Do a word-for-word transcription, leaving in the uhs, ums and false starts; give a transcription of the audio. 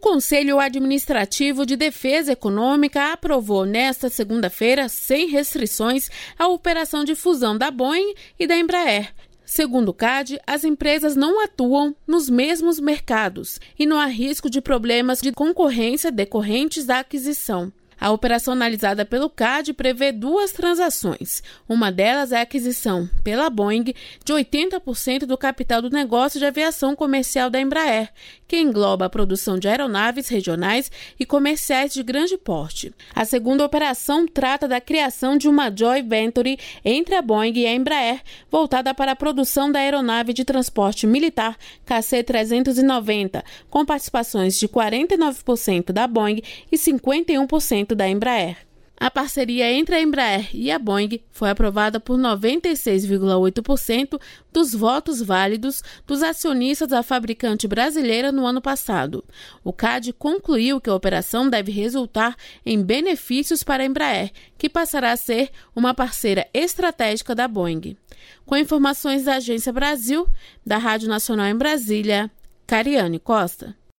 Conselho Administrativo de Defesa Econômica aprovou nesta segunda-feira, sem restrições, a operação de fusão da Boeing e da Embraer. Segundo o C A D, as empresas não atuam nos mesmos mercados e não há risco de problemas de concorrência decorrentes da aquisição. A operação analisada pelo C A D prevê duas transações. Uma delas é a aquisição pela Boeing de oitenta por cento do capital do negócio de aviação comercial da Embraer, que engloba a produção de aeronaves regionais e comerciais de grande porte. A segunda operação trata da criação de uma joint venture entre a Boeing e a Embraer, voltada para a produção da aeronave de transporte militar K C trezentos e noventa, com participações de quarenta e nove por cento da Boeing e cinquenta e um por cento da Embraer. A parceria entre a Embraer e a Boeing foi aprovada por noventa e seis vírgula oito por cento dos votos válidos dos acionistas da fabricante brasileira no ano passado. O C A D concluiu que a operação deve resultar em benefícios para a Embraer, que passará a ser uma parceira estratégica da Boeing. Com informações da Agência Brasil, da Rádio Nacional em Brasília, Cariane Costa.